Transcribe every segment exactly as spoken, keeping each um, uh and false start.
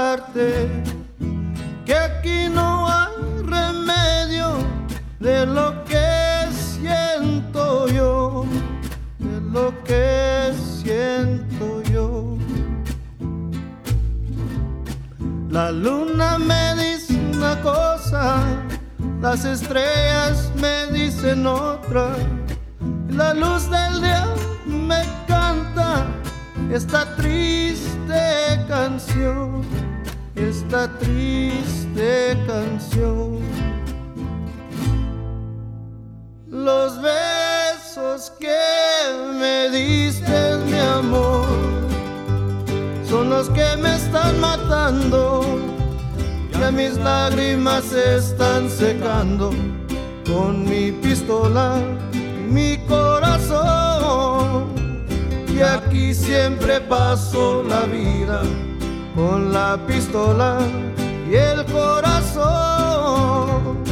amarte, que aquí no hay remedio de lo que siento yo, de lo que siento yo. La luna me dice una cosa, las estrellas me dicen otra, y la luz del día me canta esta triste canción, esta triste canción. Los besos que me diste, mi amor, son los que me están matando, ya mis lágrimas se están secando con mi pistola y mi corazón. Y aquí siempre paso la vida con la pistola y el corazón.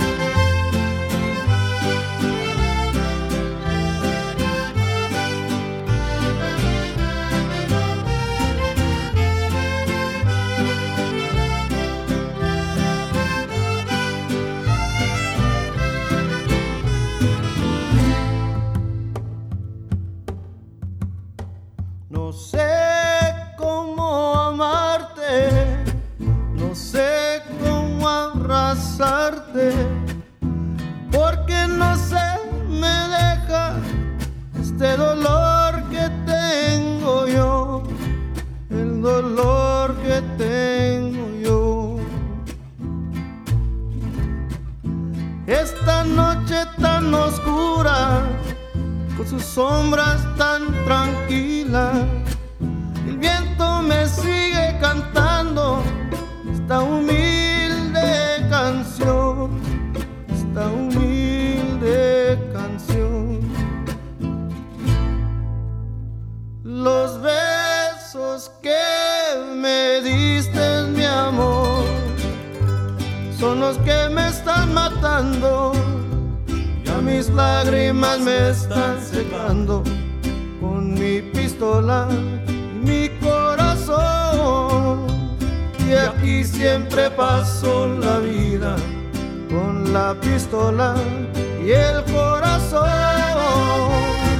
No sé cómo amarte, no sé cómo abrazarte, porque no sé, me deja este dolor que tengo yo, el dolor que tengo yo. Esta noche tan oscura, con sus sombras tan tranquilas, el viento me sigue cantando esta humilde canción, esta humilde canción. Los besos que me diste, mi amor, son los que me están matando, ya mis lágrimas me están secando con mi pistola y mi corazón. Y aquí siempre paso la vida con la pistola y el corazón.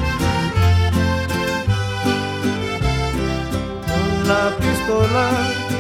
Con la pistola